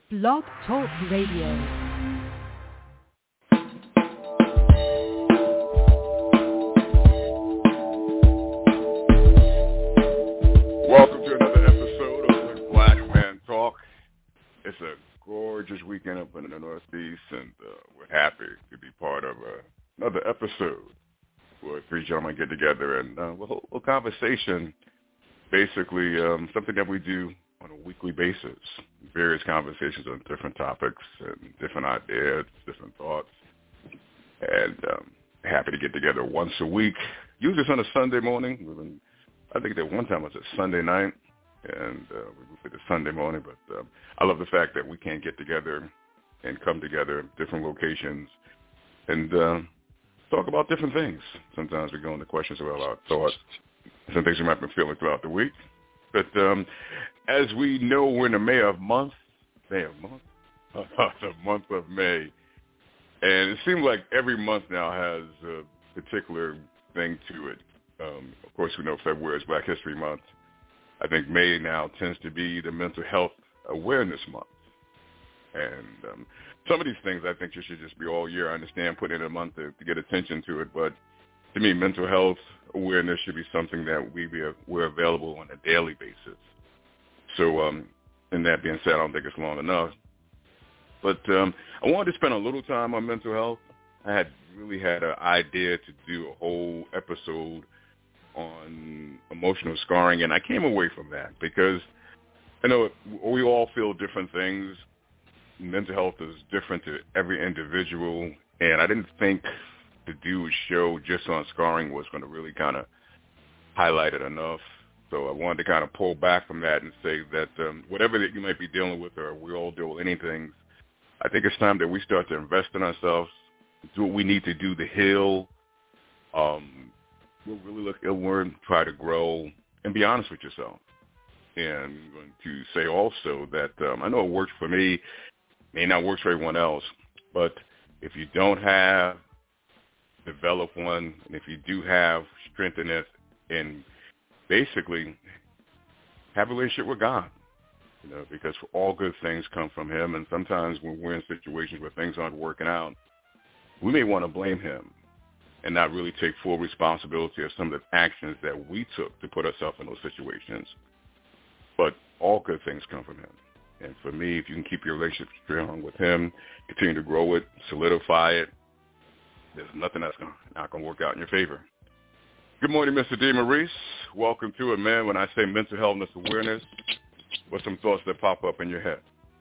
Blog Talk Radio. Welcome to another episode of When Black Men Talk. It's a gorgeous weekend up in the Northeast, and we're happy to be part of another episode where three gentlemen get together and we'll hold a conversation, basically something that we do on a weekly basis, various conversations on different topics and different ideas, different thoughts, and happy to get together once a week. Usually it's on a Sunday morning. I think that one time it was a Sunday night, and we moved it to Sunday morning, but I love the fact that we can get together and come together in different locations and talk about different things. Sometimes we go into questions about our thoughts, some things we might have been feeling throughout the week. But as we know, we're in the the month of May, and it seems like every month now has a particular thing to it. Of course, we know February is Black History Month. I think May now tends to be the Mental Health Awareness Month. And some of these things I think you should just be all year. I understand putting in a month to get attention to it, but to me, mental health awareness should be something that we're available on a daily basis. So, and that being said, I don't think it's long enough. But I wanted to spend a little time on mental health. I had an idea to do a whole episode on emotional scarring, and I came away from that because I know we all feel different things. Mental health is different to every individual, and I didn't think to do a show just on scarring was going to really kind of highlight it enough. So I wanted to kind of pull back from that and say that whatever that you might be dealing with, or we all deal with anything, I think it's time that we start to invest in ourselves, do what we need to do to heal. We'll really look inward, try to grow, and be honest with yourself. And I'm going to say also that I know it works for me, may not work for everyone else, but if you don't have, develop one, and if you do have, strengthen it, and basically have a relationship with God, because all good things come from Him, and sometimes when we're in situations where things aren't working out, we may want to blame Him and not really take full responsibility of some of the actions that we took to put ourselves in those situations. But all good things come from Him. And for me, if you can keep your relationship strong with Him, continue to grow it, solidify it, there's nothing that's not going to work out in your favor. Good morning, Mr. D. Maurice. Welcome to it, man. When I say mental health awareness, what's some thoughts that pop up in your head?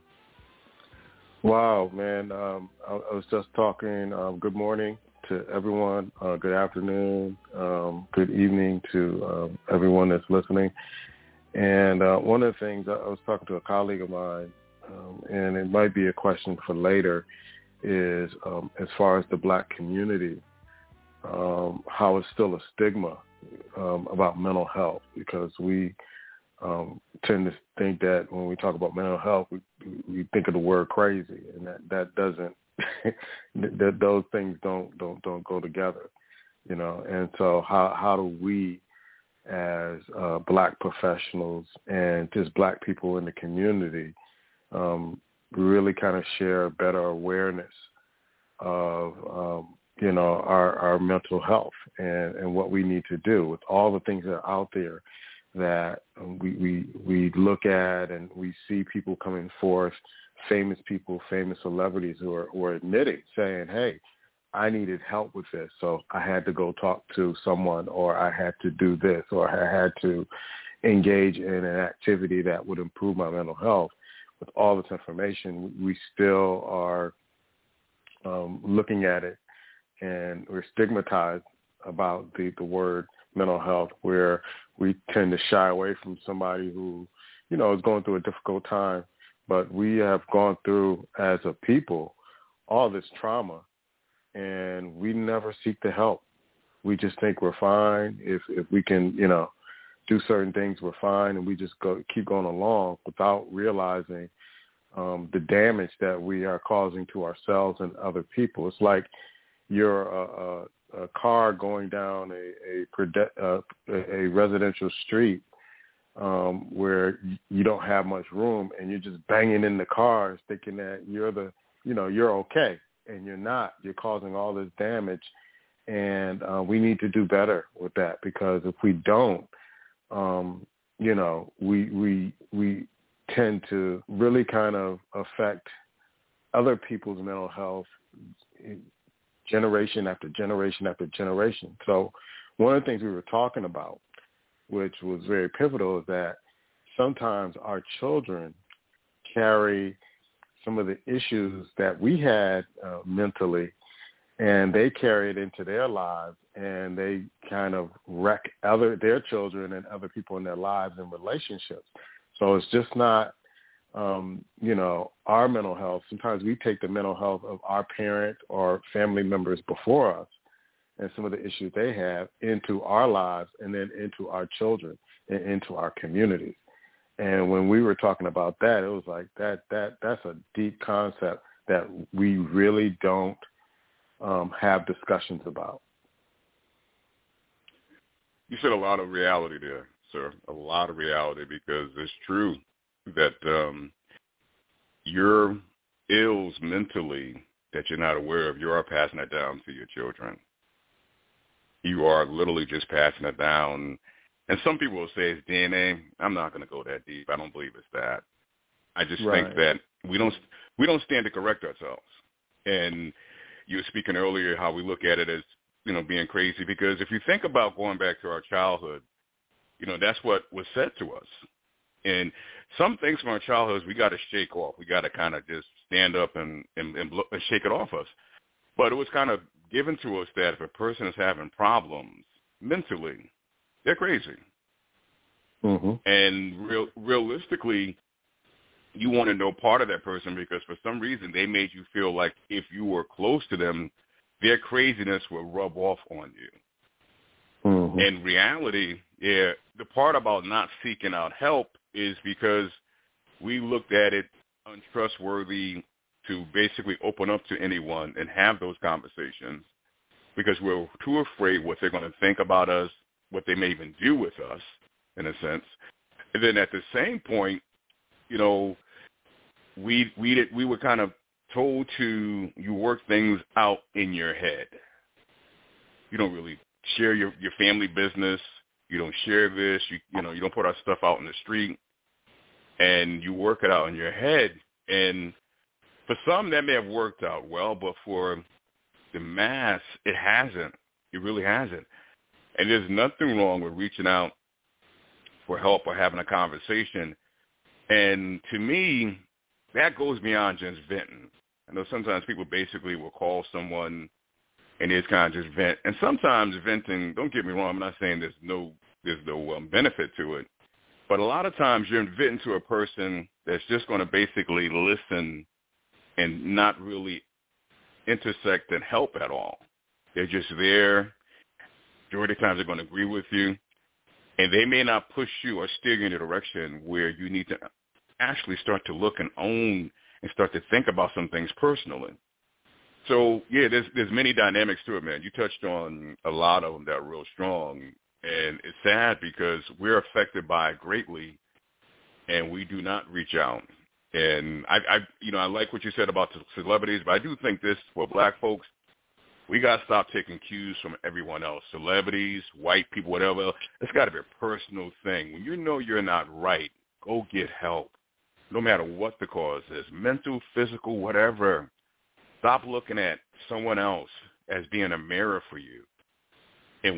Wow, man. I was just talking. Good morning to everyone. Good afternoon. Good evening to everyone that's listening. And one of the things, I was talking to a colleague of mine, and it might be a question for later, is as far as the Black community, how it's still a stigma about mental health, because we tend to think that when we talk about mental health, we think of the word crazy, and that doesn't that those things don't go together, And so how do we, as Black professionals and just Black people in the community, really kind of share a better awareness of our mental health and what we need to do with all the things that are out there that we look at, and we see people coming forth, famous people, famous celebrities who are admitting, saying, hey, I needed help with this, so I had to go talk to someone, or I had to do this, or I had to engage in an activity that would improve my mental health. With all this information, we still are looking at it, and we're stigmatized about the word mental health, where we tend to shy away from somebody who, is going through a difficult time. But we have gone through, as a people, all this trauma, and we never seek the help. We just think we're fine. If we can, do certain things, we're fine, and we just keep going along without realizing the damage that we are causing to ourselves and other people. It's like you're a car going down a residential street, where you don't have much room and you're just banging in the cars thinking that you're okay, and you're not. You're causing all this damage, and we need to do better with that, because if we don't, we tend to really kind of affect other people's mental health generation after generation after generation. So one of the things we were talking about, which was very pivotal, is that sometimes our children carry some of the issues that we had mentally, and they carry it into their lives, and they kind of wreck their children and other people in their lives and relationships. So it's just not, our mental health. Sometimes we take the mental health of our parent or family members before us and some of the issues they have into our lives, and then into our children and into our communities. And when we were talking about that, it was like that's a deep concept that we really don't have discussions about. You said a lot of reality there, sir, a lot of reality, because it's true that your ills mentally that you're not aware of, you are passing it down to your children. You are literally just passing it down. And some people will say it's DNA. I'm not going to go that deep. I don't believe it's that. I just think that we don't stand to correct ourselves. And you were speaking earlier how we look at it as, being crazy, because if you think about going back to our childhood, that's what was said to us. And some things from our childhoods we got to shake off. We got to kind of just stand up and shake it off us. But it was kind of given to us that if a person is having problems mentally, they're crazy. Mm-hmm. And realistically, you want to know part of that person, because for some reason they made you feel like if you were close to them, their craziness will rub off on you. Mm-hmm. In reality, the part about not seeking out help is because we looked at it untrustworthy to basically open up to anyone and have those conversations, because we're too afraid what they're going to think about us, what they may even do with us, in a sense. And then at the same point, we were kind of told to you work things out in your head. You don't really share your family business. You don't share this. You don't put our stuff out in the street, and you work it out in your head. And for some, that may have worked out well, but for the mass, it hasn't. It really hasn't. And there's nothing wrong with reaching out for help or having a conversation. And to me, that goes beyond just venting. I know sometimes people basically will call someone and it's kind of just vent. And sometimes venting, don't get me wrong, I'm not saying there's no benefit to it. But a lot of times you're venting to a person that's just going to basically listen and not really intersect and help at all. They're just there. Majority of the times they're going to agree with you. And they may not push you or steer you in a direction where you need to actually start to look and own and start to think about some things personally. So, yeah, there's many dynamics to it, man. You touched on a lot of them that are real strong. And it's sad because we're affected by it greatly, and we do not reach out. And I like what you said about the celebrities, but I do think this, for black folks, we got to stop taking cues from everyone else. Celebrities, white people, whatever. It's got to be a personal thing. When you know you're not right, go get help, no matter what the cause is, mental, physical, whatever. Stop looking at someone else as being a mirror for you. And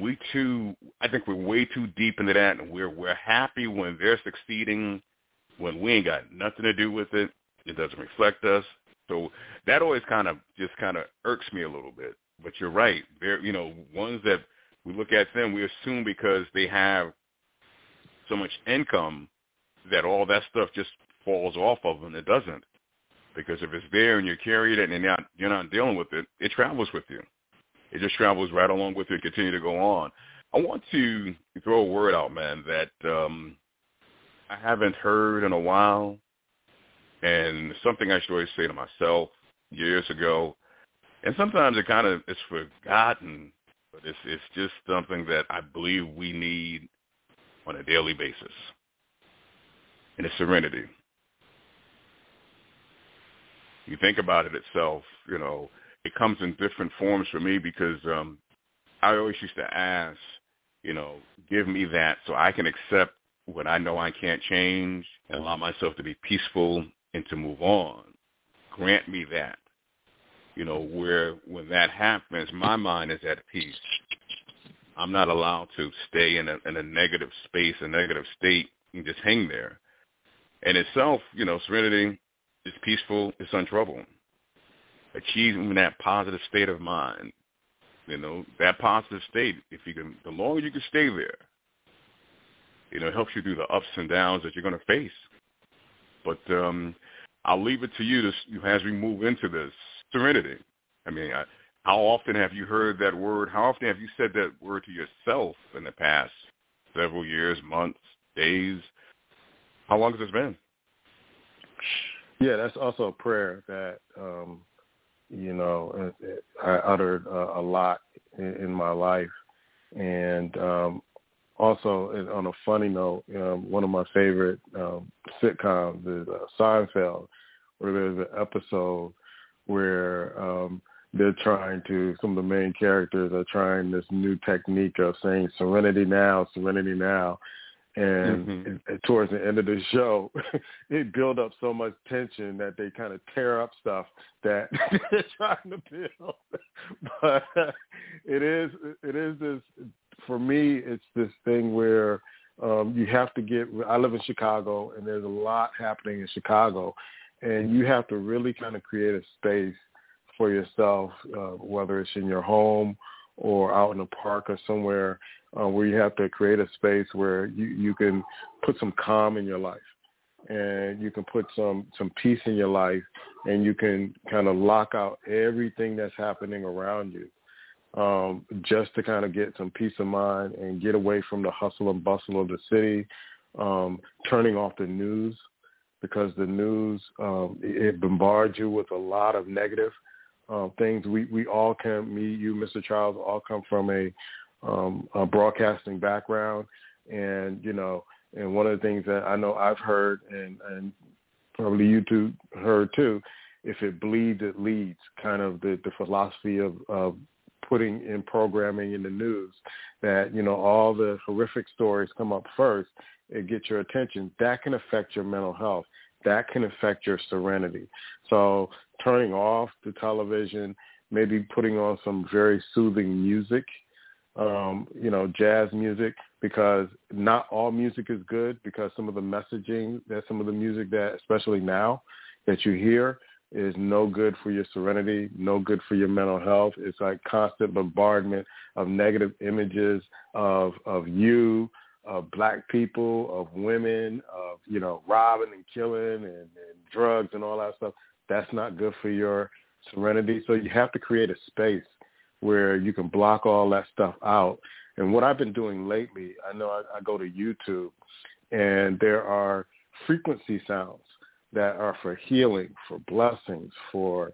I think we're way too deep into that, and we're happy when they're succeeding, when we ain't got nothing to do with it. It doesn't reflect us. So that always kind of irks me a little bit. But you're right. They're, ones that we look at them, we assume because they have so much income that all that stuff just falls off of them. It doesn't. Because if it's there and you're carrying it and you're not dealing with it, it travels with you. It just travels right along with you and continue to go on. I want to throw a word out, man, that I haven't heard in a while, and something I should always say to myself years ago. And sometimes it's forgotten, but it's just something that I believe we need on a daily basis. and it's serenity. You think about it itself, you know, it comes in different forms for me because I always used to ask, you know, give me that so I can accept what I know I can't change and allow myself to be peaceful and to move on. Grant me that. You know, where when that happens, my mind is at peace. I'm not allowed to stay in a negative space, a negative state, and just hang there. And itself, you know, serenity is peaceful, it's untroubled. Achieving that positive state of mind, you know, that positive state, if you can, the longer you can stay there, you know, it helps you through the ups and downs that you're going to face. But I'll leave it to you as we move into this serenity. I mean, how often have you heard that word? How often have you said that word to yourself in the past several years, months, days? How long has this been? Yeah, that's also a prayer that, you know, I uttered a lot in my life. And also, on a funny note, one of my favorite sitcoms is Seinfeld, where there's an episode where some of the main characters are trying this new technique of saying serenity now. And towards the end of the show, it built up so much tension that they kind of tear up stuff that they're trying to build. But it is this, for me, it's this thing where you have to I live in Chicago, and there's a lot happening in Chicago, and you have to really kind of create a space for yourself, whether it's in your home or out in a park or somewhere, where you have to create a space where you can put some calm in your life, and you can put some peace in your life, and you can kind of lock out everything that's happening around you, just to kind of get some peace of mind and get away from the hustle and bustle of the city, turning off the news, because the news, it bombards you with a lot of negative things. We all can, me, you, Mr. Charles, all come from a broadcasting background, and you know, and one of the things that I know I've heard, and probably you two heard too, if it bleeds, it leads. Kind of the philosophy of putting in programming in the news, that you know all the horrific stories come up first, it gets your attention. That can affect your mental health. That can affect your serenity. So turning off the television, maybe putting on some very soothing music, you know, jazz music, because not all music is good, because some of the messaging, some of the music that, especially now, that you hear is no good for your serenity, no good for your mental health. It's like constant bombardment of negative images of you, of black people, of women, of, you know, robbing and killing and drugs and all that stuff. That's not good for your serenity. So you have to create a space where you can block all that stuff out. And what I've been doing lately, I know I go to YouTube, and there are frequency sounds that are for healing, for blessings, for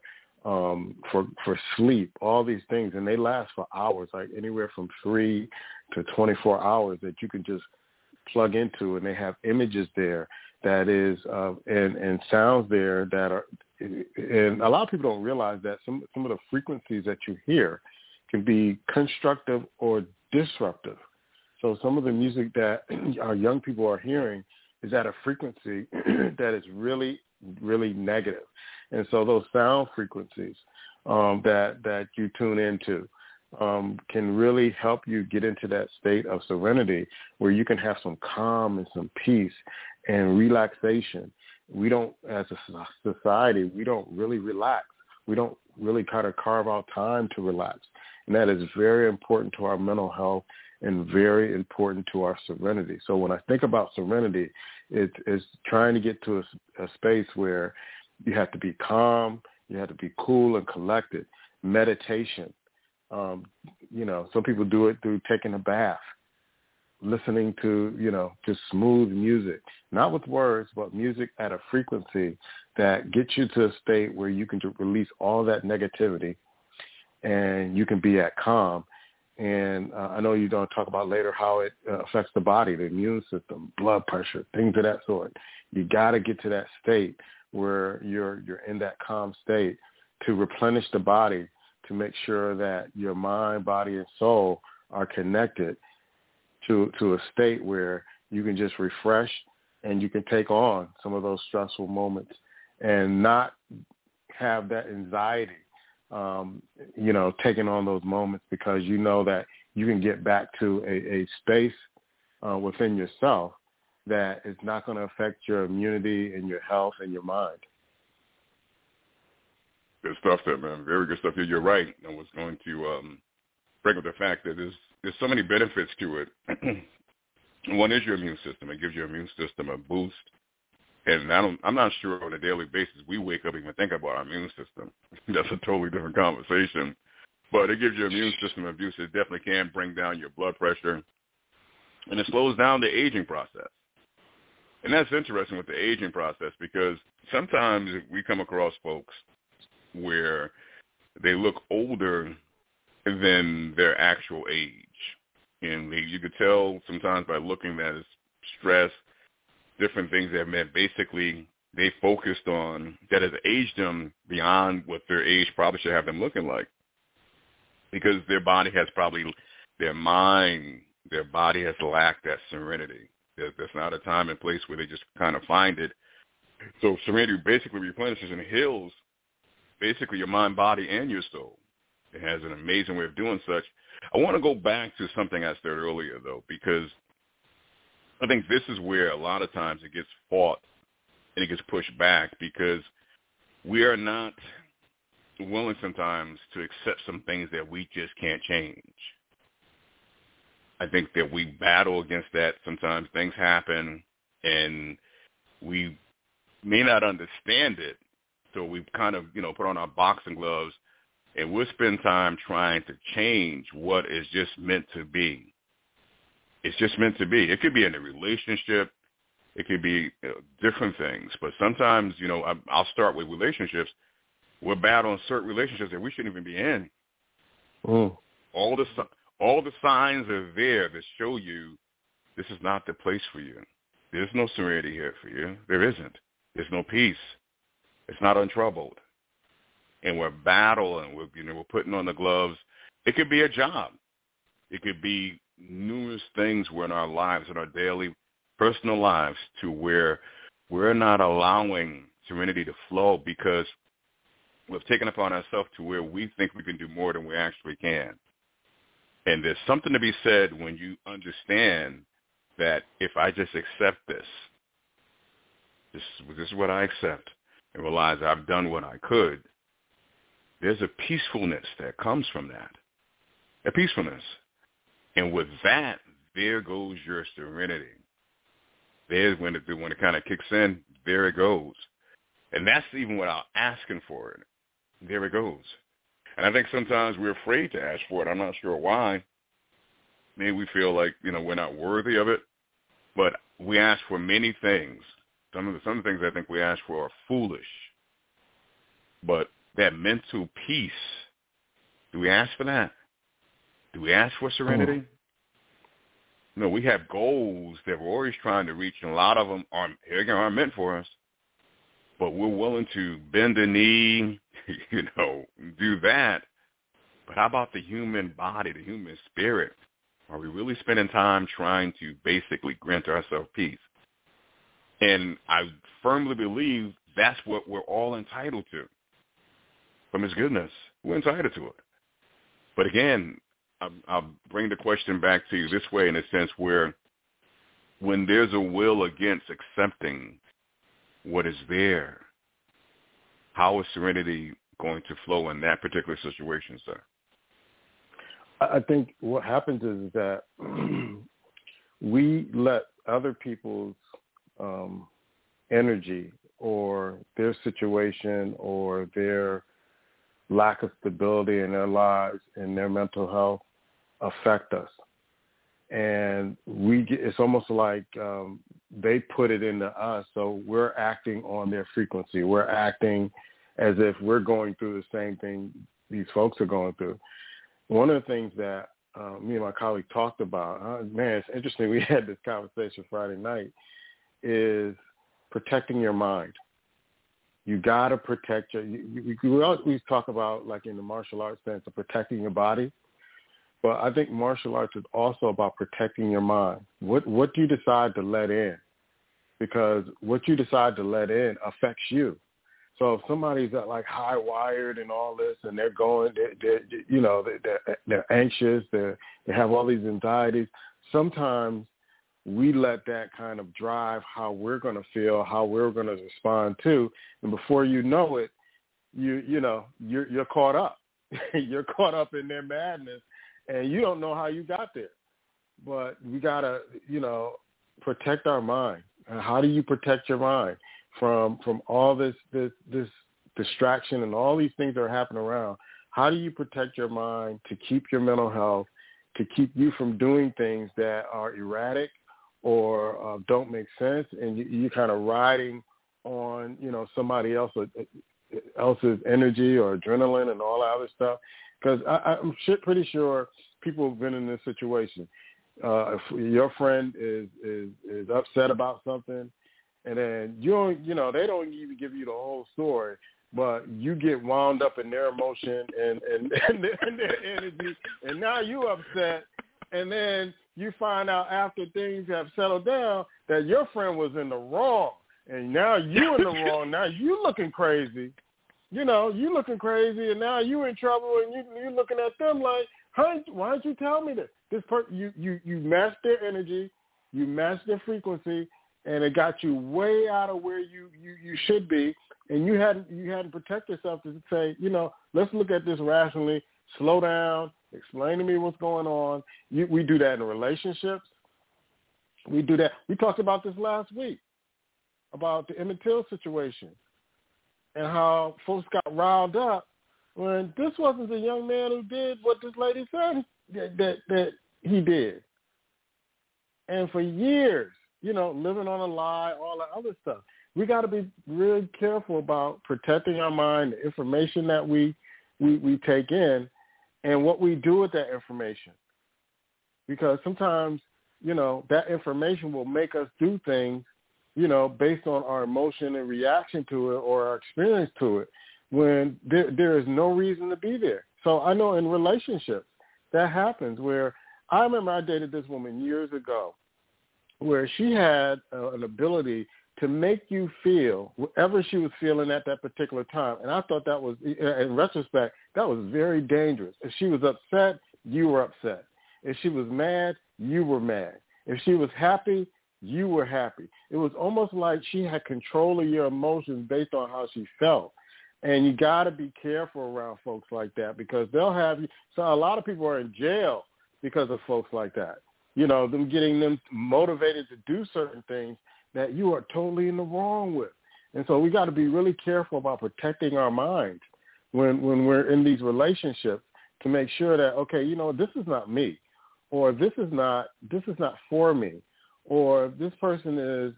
sleep, all these things, and they last for hours, like anywhere from 3 to 24 hours, that you can just plug into, and they have images there that is and sounds there that are, and a lot of people don't realize that some of the frequencies that you hear can be constructive or disruptive. So some of the music that our young people are hearing is at a frequency that is really, really negative. And so those sound frequencies that you tune into can really help you get into that state of serenity where you can have some calm and some peace and relaxation. We don't, as a society, we don't really relax. We don't really kind of carve out time to relax. And that is very important to our mental health and very important to our serenity. So when I think about serenity, it's trying to get to a space where you have to be calm, you have to be cool and collected. Meditation. You know, some people do it through taking a bath, listening to, you know, just smooth music, not with words, but music at a frequency that gets you to a state where you can release all that negativity and you can be at calm. And I know you're going to talk about later how it affects the body, the immune system, blood pressure, things of that sort. You got to get to that state where you're in that calm state to replenish the body, to make sure that your mind, body, and soul are connected to a state where you can just refresh and you can take on some of those stressful moments and not have that anxiety, taking on those moments, because you know that you can get back to a space within yourself that is not going to affect your immunity and your health and your mind. Good stuff there, man. Very good stuff. You're right. I was going to bring up the fact that there's so many benefits to it. One is your immune system. It gives your immune system a boost. And I'm not sure on a daily basis we wake up and even think about our immune system. That's a totally different conversation. But it gives your immune system a boost. It definitely can bring down your blood pressure. And it slows down the aging process. And that's interesting with the aging process, because sometimes we come across folks where they look older than their actual age. And you could tell sometimes by looking at his stress, different things that meant basically they focused on that has aged them beyond what their age probably should have them looking like. Because their body has their mind, their body has lacked that serenity. There's not a time and place where they just kind of find it. So serenity basically replenishes and heals basically your mind, body, and your soul. It has an amazing way of doing such. I want to go back to something I said earlier, though, because I think this is where a lot of times it gets fought and it gets pushed back, because we are not willing sometimes to accept some things that we just can't change. I think that we battle against that. Sometimes things happen and we may not understand it. So we kind of, put on our boxing gloves and we'll spend time trying to change what is just meant to be. It's just meant to be. It could be in a relationship. It could be different things. But sometimes, I'll start with relationships. We're battling certain relationships that we shouldn't even be in. Mm. All the signs are there that show you this is not the place for you. There's no serenity here for you. There isn't. There's no peace. It's not untroubled. And we're battling. We're putting on the gloves. It could be a job. It could be numerous things in our lives, in our daily personal lives, to where we're not allowing serenity to flow because we've taken upon ourselves to where we think we can do more than we actually can. And there's something to be said when you understand that if I just accept this is what I accept, and realize I've done what I could, there's a peacefulness that comes from that, a peacefulness. And with that, there goes your serenity. There's when it kind of kicks in, there it goes. And that's even without asking for it. There it goes. And I think sometimes we're afraid to ask for it. I'm not sure why. Maybe we feel like, we're not worthy of it. But we ask for many things. Some of the things I think we ask for are foolish. But that mental peace, do we ask for that? Do we ask for serenity? No, we have goals that we're always trying to reach, and a lot of them aren't meant for us. But we're willing to bend a knee, do that. But how about the human body, the human spirit? Are we really spending time trying to basically grant ourselves peace? And I firmly believe that's what we're all entitled to from His goodness. We're entitled to it. But again, I'll bring the question back to you this way, in a sense where when there's a will against accepting what is there, how is serenity going to flow in that particular situation, sir? I think what happens is that we let other people's energy or their situation or their lack of stability in their lives and their mental health affect us. And it's almost like they put it into us, so we're acting on their frequency. We're acting as if we're going through the same thing these folks are going through. One of the things that me and my colleague talked about, man, it's interesting. We had this conversation Friday night, is protecting your mind. You got to protect we always talk about, like in the martial arts sense, of protecting your body. But I think martial arts is also about protecting your mind. What do you decide to let in? Because what you decide to let in affects you. So if somebody's like high wired and all this, and they're going, they're anxious, they have all these anxieties. Sometimes we let that kind of drive how we're going to feel, how we're going to respond to, and before you know it, you're caught up. You're caught up in their madness, and you don't know how you got there. But we gotta, protect our mind. How do you protect your mind from all this distraction and all these things that are happening around? How do you protect your mind to keep your mental health, to keep you from doing things that are erratic or don't make sense, and you kind of riding on, somebody else's energy or adrenaline and all that other stuff? Because I'm pretty sure people have been in this situation. If your friend is upset about something, and then they don't even give you the whole story, but you get wound up in their emotion and their energy, and now you upset, and then you find out after things have settled down that your friend was in the wrong, and now you in the wrong. Now you looking crazy. You looking crazy, and now you in trouble, and you looking at them like, hey, why didn't you tell me this? You matched their energy, you matched their frequency, and it got you way out of where you should be, and you hadn't protected yourself to say, let's look at this rationally, slow down, explain to me what's going on. We do that in relationships. We do that. We talked about this last week, about the Emmett Till situation and how folks got riled up when this wasn't the young man who did what this lady said that he did. And for years, living on a lie, all that other stuff. We got to be really careful about protecting our mind, the information that we take in, and what we do with that information. Because sometimes, that information will make us do things, based on our emotion and reaction to it or our experience to it, when there is no reason to be there. So I know in relationships that happens, where I remember I dated this woman years ago, where she had an ability to make you feel whatever she was feeling at that particular time. And I thought that was, in retrospect, that was very dangerous. If she was upset, you were upset. If she was mad, you were mad. If she was happy, you were happy. It was almost like she had control of your emotions based on how she felt. And you got to be careful around folks like that, because they'll have you. So a lot of people are in jail because of folks like that. Them getting them motivated to do certain things that you are totally in the wrong with. And so we got to be really careful about protecting our minds when we're in these relationships, to make sure that, okay, this is not me, or this is not for me, or this person is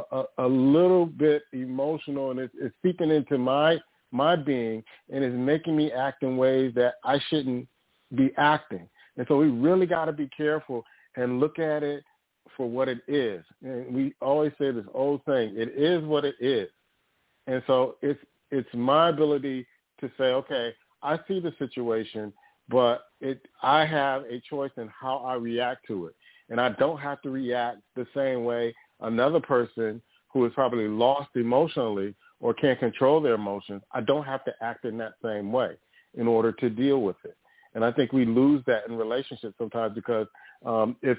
a little bit emotional and it's seeping into my being and is making me act in ways that I shouldn't be acting. And so we really got to be careful and look at it for what it is. And we always say this old saying, it is what it is. And so it's my ability to say, okay, I see the situation, but I have a choice in how I react to it. And I don't have to react the same way another person who is probably lost emotionally or can't control their emotions. I don't have to act in that same way in order to deal with it. And I think we lose that in relationships sometimes, because if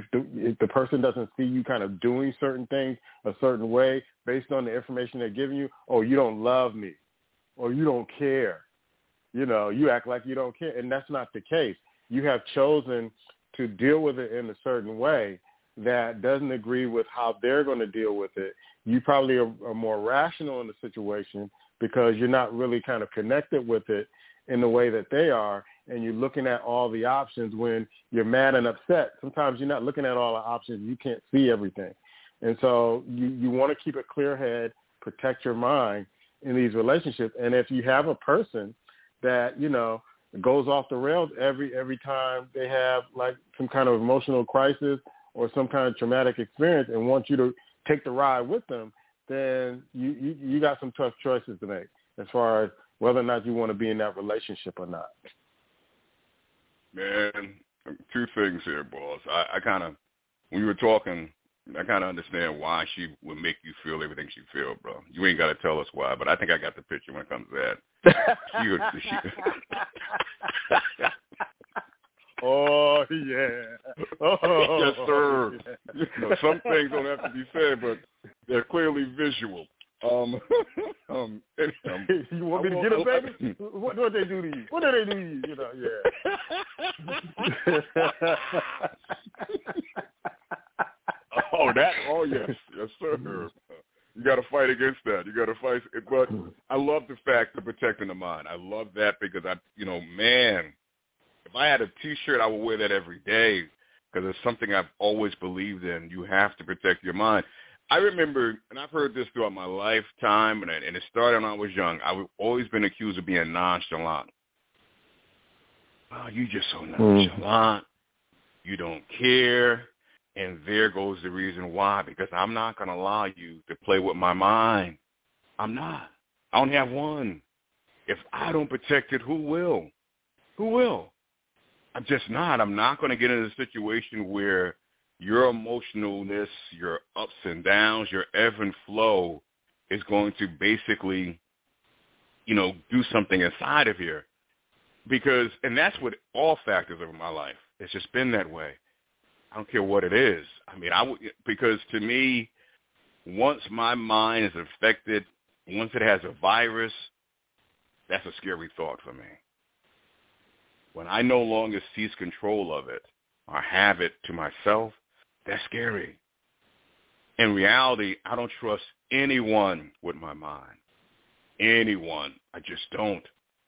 the person doesn't see you kind of doing certain things a certain way based on the information they're giving you, oh, you don't love me, or you don't care. You act like you don't care, and that's not the case. You have chosen to deal with it in a certain way that doesn't agree with how they're going to deal with it. You probably are more rational in the situation because you're not really kind of connected with it in the way that they are, and you're looking at all the options. When you're mad and upset, sometimes you're not looking at all the options. You can't see everything. And so you want to keep a clear head, protect your mind in these relationships. And if you have a person that, goes off the rails every time they have like some kind of emotional crisis or some kind of traumatic experience and want you to take the ride with them, then you got some tough choices to make as far as whether or not you want to be in that relationship or not. Man, two things here, boss. I kind of, when you were talking, I kind of understand why she would make you feel everything she feel, bro. You ain't got to tell us why, but I think I got the picture when it comes to that. Oh, yeah. Oh, yes, sir. Yeah. You know, some things don't have to be said, but they're clearly visual. You want me to get a baby? What do they do to you? What do they do to you? You know, yeah. Oh, yes, sir. You got to fight against that. You got to fight. But I love the fact of protecting the mind. I love that because man, if I had a T-shirt, I would wear that every day because it's something I've always believed in. You have to protect your mind. I remember, and I've heard this throughout my lifetime, and it started when I was young. I've always been accused of being nonchalant. Oh, you just so nonchalant. You don't care. And there goes the reason why, because I'm not going to allow you to play with my mind. I'm not. I only have one. If I don't protect it, who will? Who will? I'm just not. I'm not going to get into a situation where your emotionalness, your ups and downs, your ebb and flow is going to basically, do something inside of here. And that's what all factors of my life. It's just been that way. I don't care what it is. I mean, because to me, once my mind is affected, once it has a virus, that's a scary thought for me. When I no longer seize control of it or have it to myself, that's scary. In reality, I don't trust anyone with my mind. Anyone. I just don't.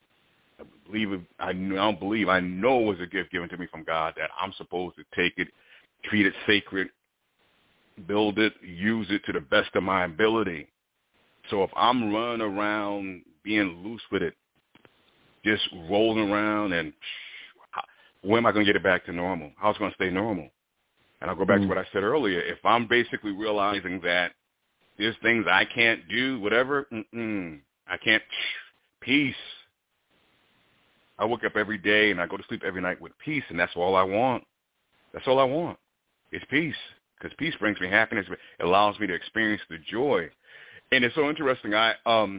I know it was a gift given to me from God that I'm supposed to take it, treat it sacred, build it, use it to the best of my ability. So if I'm running around being loose with it, just rolling around, and when am I going to get it back to normal? How's it going to stay normal? And I'll go back to what I said earlier. If I'm basically realizing that there's things I can't do, whatever, I can't, peace. I wake up every day and I go to sleep every night with peace, and that's all I want. That's all I want. It's peace, because peace brings me happiness. It allows me to experience the joy. And it's so interesting. My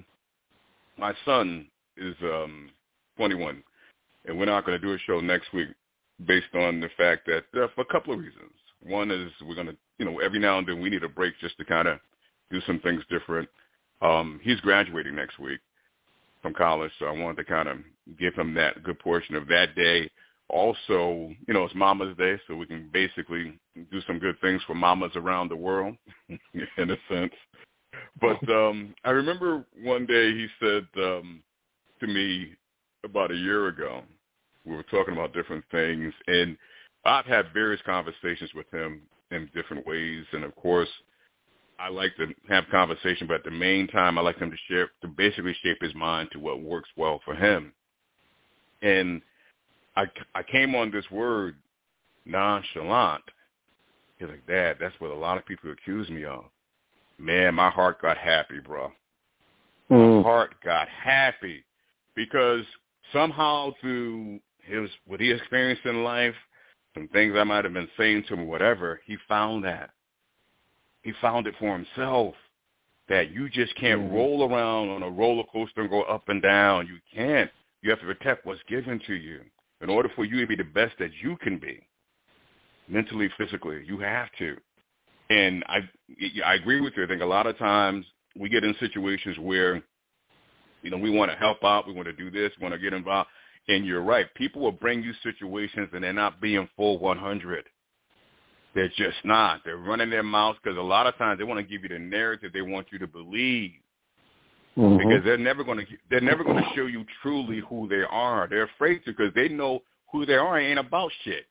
son is 21, and we're not going to do a show next week based on the fact that for a couple of reasons. One is we're going to, every now and then we need a break just to kind of do some things different. He's graduating next week from college, so I wanted to kind of give him that good portion of that day. Also, it's Mama's Day, so we can basically do some good things for mamas around the world, in a sense. But I remember one day he said to me about a year ago, we were talking about different things, and I've had various conversations with him in different ways. And, of course, I like to have conversation, but at the main time I like him to basically shape his mind to what works well for him. And I came on this word, nonchalant. He's like, Dad, that's what a lot of people accuse me of. Man, my heart got happy, bro. My heart got happy because somehow through what he experienced in life, some things I might have been saying to him, whatever, he found that. He found it for himself, that you just can't roll around on a roller coaster and go up and down. You can't. You have to protect what's given to you. In order for you to be the best that you can be, mentally, physically, you have to. And I agree with you. I think a lot of times we get in situations where, we want to help out, we want to do this, we want to get involved. And you're right. People will bring you situations and they're not being full 100. They're just not. They're running their mouths because a lot of times they want to give you the narrative they want you to believe. Because they're never going to show you truly who they are. They're afraid to, because they know who they are ain't about shit.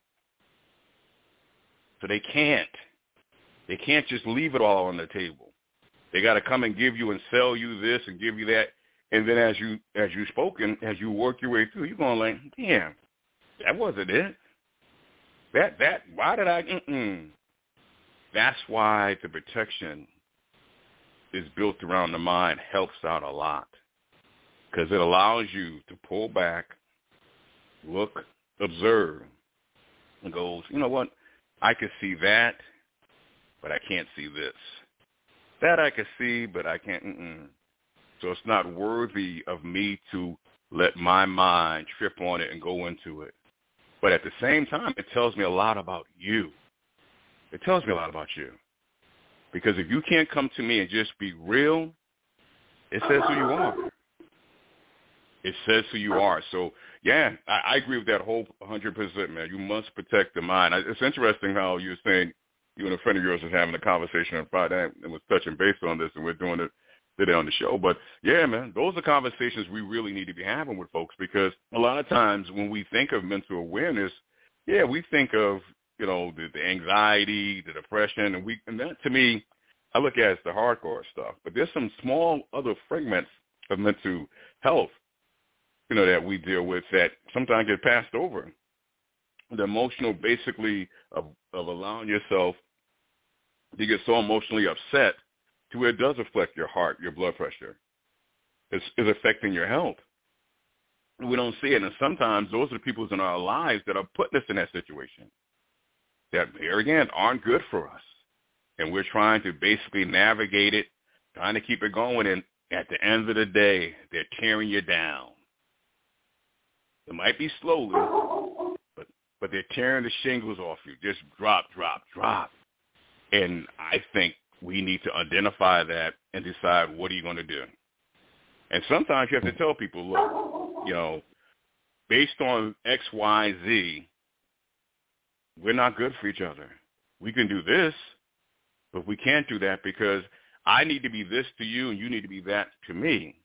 So they can't just leave it all on the table. They got to come and give you and sell you this and give you that. And then as you spoken, as you work your way through, you're going like, damn, that wasn't it. Why did I? That's why the protection is built around the mind helps out a lot, because it allows you to pull back, look, observe, and goes, you know what? I can see that, but I can't see this. That I can see, but I can't. So it's not worthy of me to let my mind trip on it and go into it. But at the same time, it tells me a lot about you. It tells me a lot about you. Because if you can't come to me and just be real, it says who you are. It says who you are. So, yeah, I agree with that whole 100%, man. You must protect the mind. It's interesting how you were saying you and a friend of yours was having a conversation on Friday and was touching base on this, and we're doing it today on the show. But, yeah, man, those are conversations we really need to be having with folks, because a lot of times when we think of mental awareness, yeah, we think of, you know, the anxiety, the depression, and that, to me, I look at it as the hardcore stuff. But there's some small other fragments of mental health, you know, that we deal with that sometimes get passed over. The emotional, basically, of allowing yourself to get so emotionally upset to where it does affect your heart, your blood pressure. It's affecting your health. We don't see it, and sometimes those are the people in our lives that are putting us in that situation that, here again, aren't good for us. And we're trying to basically navigate it, trying to keep it going, and at the end of the day, they're tearing you down. It might be slowly, but they're tearing the shingles off you. Just drop, drop, drop. And I think we need to identify that and decide, what are you going to do? And sometimes you have to tell people, look, you know, based on X, Y, Z, we're not good for each other. We can do this, but we can't do that because I need to be this to you and you need to be that to me.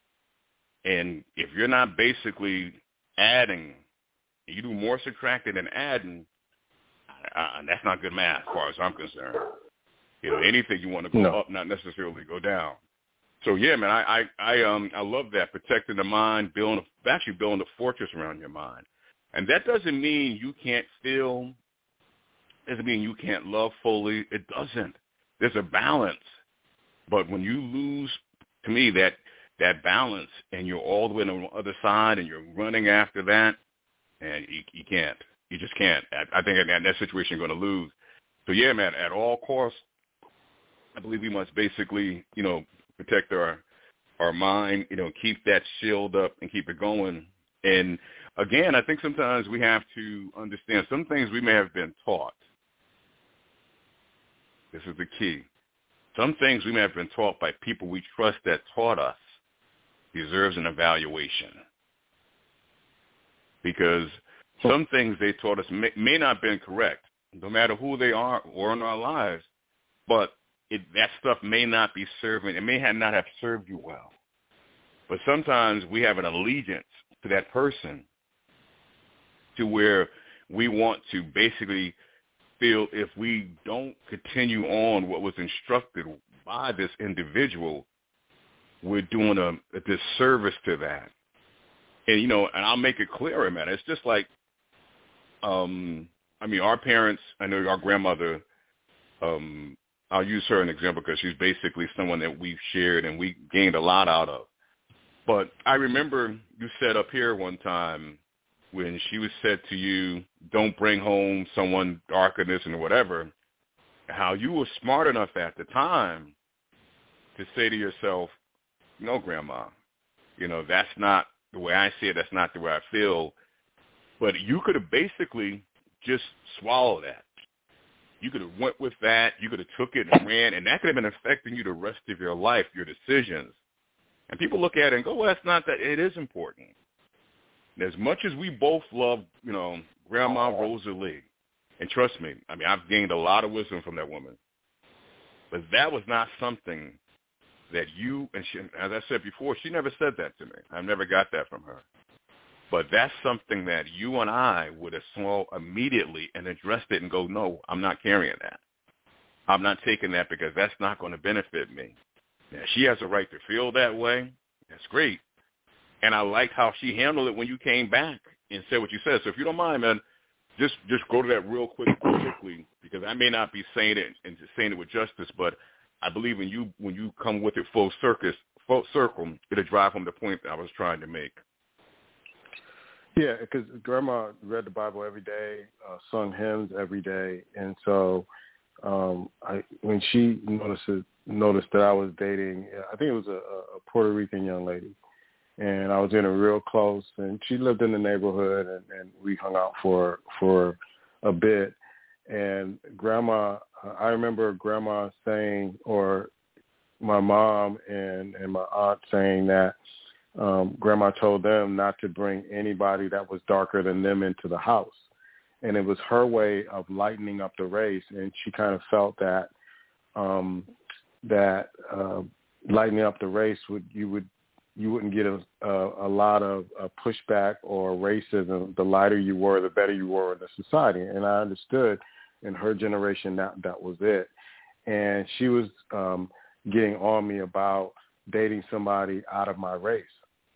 And if you're not basically adding, you do more subtracting than adding, that's not good math as far as I'm concerned. You know, anything you want to go up, not necessarily go down. So yeah, man, I love that, protecting the mind, building a fortress around your mind, and that doesn't mean you can't feel. Doesn't mean you can't love fully. It doesn't. There's a balance, but when you lose, to me, that balance, and you're all the way on the other side, and you're running after that, and you can't. You just can't. I think in that situation you're going to lose. So yeah, man, at all costs, I believe we must basically, you know, protect our mind, you know, keep that shield up and keep it going. And again, I think sometimes we have to understand some things we may have been taught. This is the key. Some things we may have been taught by people we trust that taught us deserves an evaluation. Because some things they taught us may not have been correct, no matter who they are or in our lives, but that stuff may not be serving. It may not have served you well. But sometimes we have an allegiance to that person to where we want to basically feel if we don't continue on what was instructed by this individual, we're doing a disservice to that. And, you know, and I'll make it clearer, man. It's just like, I mean, our parents, I know our grandmother, I'll use her as an example because she's basically someone that we've shared and we gained a lot out of. But I remember you said up here one time when she was said to you, don't bring home someone darker than this and whatever, how you were smart enough at the time to say to yourself, no, Grandma, you know, that's not the way I see it. That's not the way I feel. But you could have basically just swallowed that. You could have went with that. You could have took it and ran, and that could have been affecting you the rest of your life, your decisions. And people look at it and go, well, that's not that. It is important. And as much as we both love, you know, Grandma Rosalie, and trust me, I mean, I've gained a lot of wisdom from that woman. But that was not something that you, and she, as I said before, she never said that to me. I've never got that from her. But that's something that you and I would have saw immediately and addressed it and go, no, I'm not carrying that. I'm not taking that because that's not going to benefit me. Now, she has a right to feel that way, That's great. And I liked how she handled it when you came back and said what you said. So if you don't mind, man, just go to that real quickly, because I may not be saying it and just saying it with justice, but I believe when you come with it full circle, it'll drive home the point that I was trying to make. Yeah, because Grandma read the Bible every day, sung hymns every day, and so when she noticed that I was dating, I think it was a Puerto Rican young lady, and I was in her real close, and she lived in the neighborhood, and we hung out for a bit. And Grandma, I remember Grandma saying, or my mom and my aunt saying that Grandma told them not to bring anybody that was darker than them into the house. And it was her way of lightening up the race. And she kind of felt that lightening up the race you wouldn't get a lot of pushback or racism. The lighter you were, the better you were in the society. And I understood in her generation that was it. And she was getting on me about dating somebody out of my race.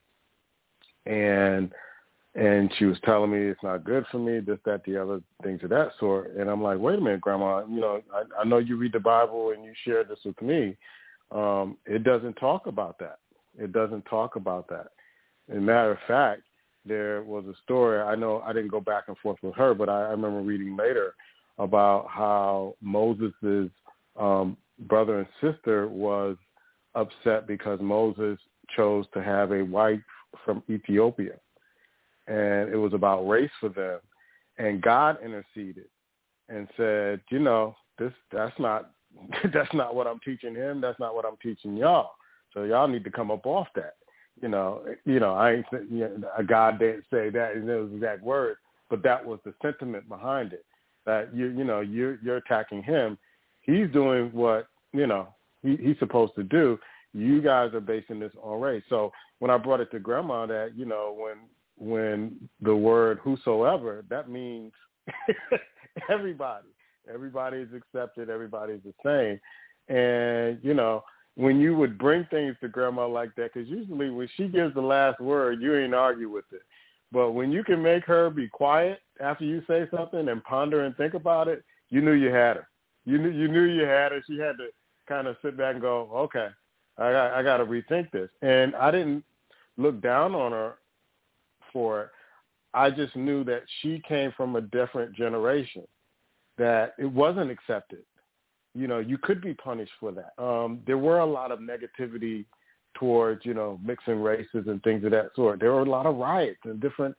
And she was telling me it's not good for me, this, that, the other, things of that sort. And I'm like, wait a minute, Grandma, I know you read the Bible and you shared this with me. It doesn't talk about that. It doesn't talk about that. As a matter of fact, there was a story. I know I didn't go back and forth with her, but I remember reading later about how Moses' brother and sister was upset because Moses chose to have a wife from Ethiopia. And it was about race for them. And God interceded and said, that's not what I'm teaching him. That's not what I'm teaching y'all. So y'all need to come up off that. I ain't, God didn't say that in those exact words, but that was the sentiment behind it. That you're attacking him. He's doing what he's supposed to do. You guys are basing this on race. So when I brought it to Grandma, that when the word whosoever, that means everybody. Everybody is accepted. Everybody is the same. And when you would bring things to Grandma like that, because usually when she gives the last word, you ain't argue with it. But when you can make her be quiet after you say something and ponder and think about it, you knew you had her. You knew you had her. She had to kind of sit back and go, okay, I got to rethink this. And I didn't look down on her for it. I just knew that she came from a different generation, that it wasn't accepted. You could be punished for that. There were a lot of negativity towards, mixing races and things of that sort. There were a lot of riots and different,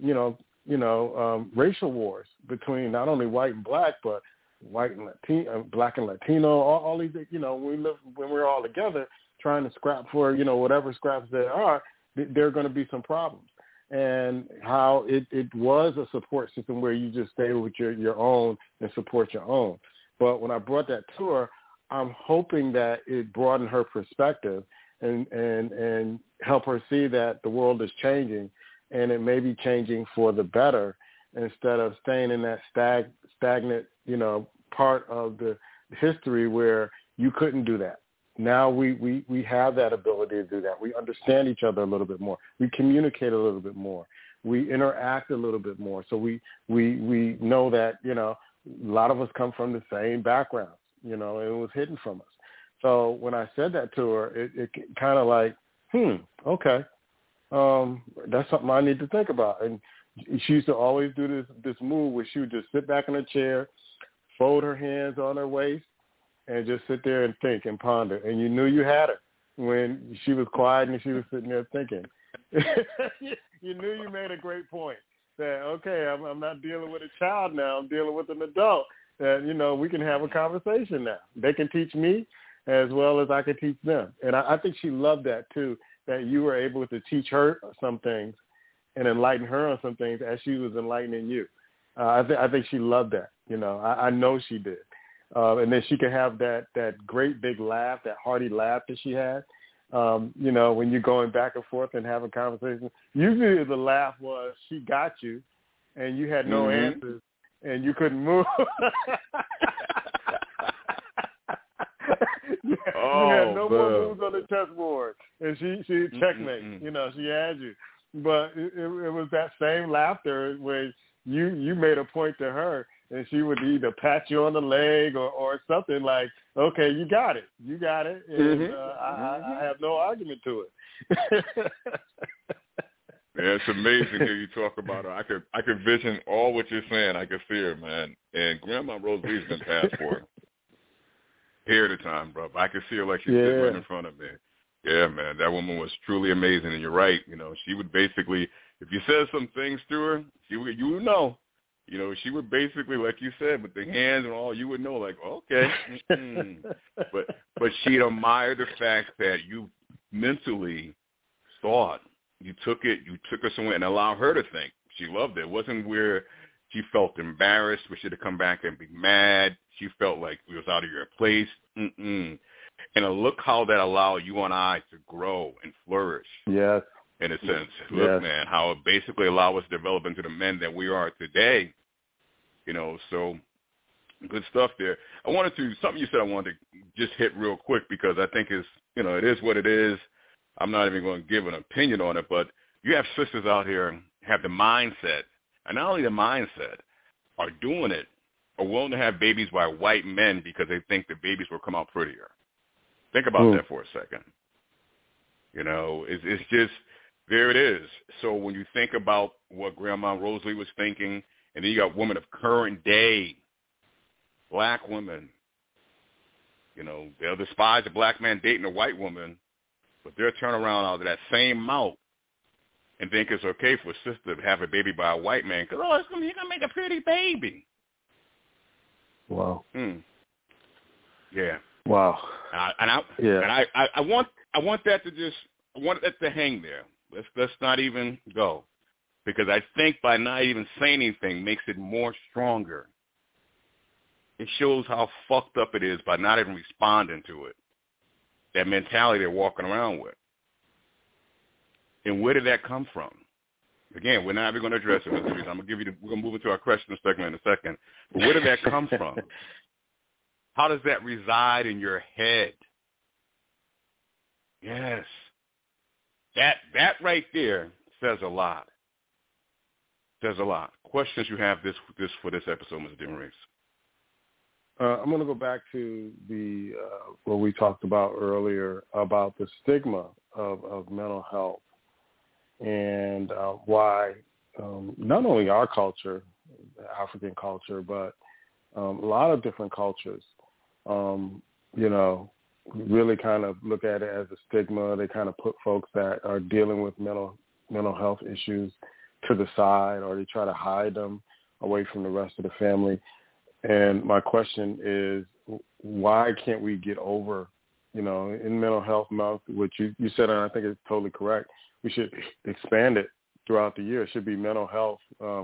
racial wars between not only white and black, but white and Latino, black and Latino, all these, when we're all together trying to scrap for, whatever scraps there are, there are going to be some problems. And how it was a support system where you just stay with your own and support your own. But when I brought that to her, I'm hoping that it broadened her perspective and help her see that the world is changing, and it may be changing for the better instead of staying in that stagnant, part of the history where you couldn't do that. Now we have that ability to do that. We understand each other a little bit more. We communicate a little bit more. We interact a little bit more. So we know that, a lot of us come from the same backgrounds, and it was hidden from us. So when I said that to her, it kind of like, okay, that's something I need to think about. And she used to always do this move where she would just sit back in her chair, fold her hands on her waist, and just sit there and think and ponder. And you knew you had her when she was quiet and she was sitting there thinking. You knew you made a great point. That, okay, I'm not dealing with a child now. I'm dealing with an adult. That, we can have a conversation now. They can teach me as well as I can teach them. And I think she loved that, too, that you were able to teach her some things and enlighten her on some things as she was enlightening you. I think she loved that. I know she did. And then she could have that great big laugh, that hearty laugh that she had. When you're going back and forth and having conversations, usually the laugh was she got you and you had no answers and you couldn't move. had no more moves on the chessboard, and she checkmate. You know, she had you. But it was that same laughter where you made a point to her, and she would either pat you on the leg or something like, "Okay, you got it, and I have no argument to it." Yeah, it's amazing to hear you talk about her. I could vision all what you're saying. I could see her, man. And Grandma Rosalee's been passed for here at the time, bro. I could see her like she's sitting right in front of me. Yeah, man, that woman was truly amazing. And you're right. You know, she would basically, if you said some things to her, you would know. You know, she would basically, like you said, with the hands and all, you would know, like, okay. But she'd admire the fact that you mentally thought. You took her somewhere and allowed her to think. She loved it. It wasn't where she felt embarrassed, we should have come back and be mad. She felt like we was out of your place. And look how that allowed you and I to grow and flourish. Yes. In a sense. Look, man, how it basically allowed us to develop into the men that we are today. You know, so good stuff there. Something you said I wanted to just hit real quick because I think it is what it is. I'm not even going to give an opinion on it, but you have sisters out here have the mindset, and not only the mindset, are doing it, are willing to have babies by white men because they think the babies will come out prettier. Think about that for a second. You know, it's just, there it is. So when you think about what Grandma Rosalie was thinking, and then you got women of current day, black women, you know, they'll despise a black man dating a white woman, but they'll turn around out of that same mouth and think it's okay for a sister to have a baby by a white man because, you're going to make a pretty baby. Wow. Yeah. Wow. I want that to hang there. Let's not even go, because I think by not even saying anything makes it more stronger. It shows how fucked up it is by not even responding to it. That mentality they're walking around with. And where did that come from? Again, we're not even going to address it, Mr. Reese. we're going to move into our question segment in a second. But where did that come from? How does that reside in your head? Yes. That right there says a lot. Says a lot. Questions you have for this episode, Mr. Demarest? I'm going to go back to the what we talked about earlier about the stigma of mental health and why not only our culture, African culture, but a lot of different cultures, really kind of look at it as a stigma. They kind of put folks that are dealing with mental health issues to the side, or they try to hide them away from the rest of the family. And my question is, why can't we get over, in Mental Health Month, which you said, and I think it's totally correct, we should expand it throughout the year. It should be mental health,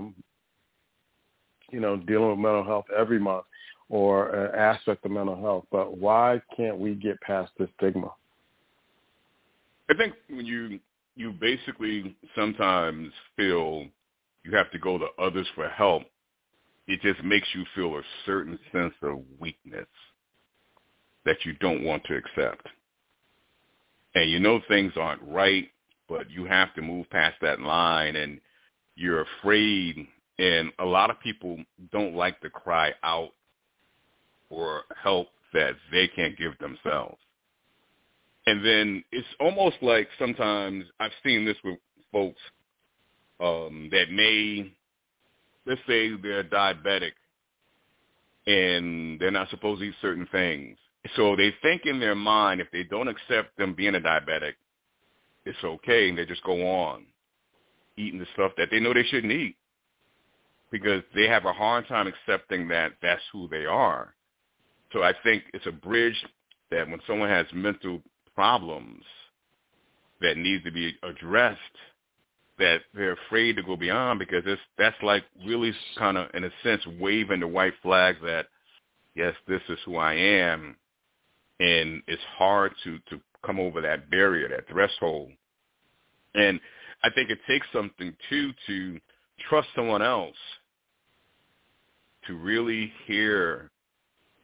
dealing with mental health every month, or an aspect of mental health. But why can't we get past the stigma? I think when you basically sometimes feel you have to go to others for help, it just makes you feel a certain sense of weakness that you don't want to accept. And you know things aren't right, but you have to move past that line, and you're afraid. And a lot of people don't like to cry out for help that they can't give themselves. And then it's almost like sometimes I've seen this with folks that may, let's say they're diabetic and they're not supposed to eat certain things. So they think in their mind if they don't accept them being a diabetic, it's okay, and they just go on eating the stuff that they know they shouldn't eat because they have a hard time accepting that that's who they are. So I think it's a bridge that when someone has mental problems that need to be addressed, that they're afraid to go beyond, because that's like really kind of, in a sense, waving the white flag that, yes, this is who I am, and it's hard to come over that barrier, that threshold. And I think it takes something, too, to trust someone else to really hear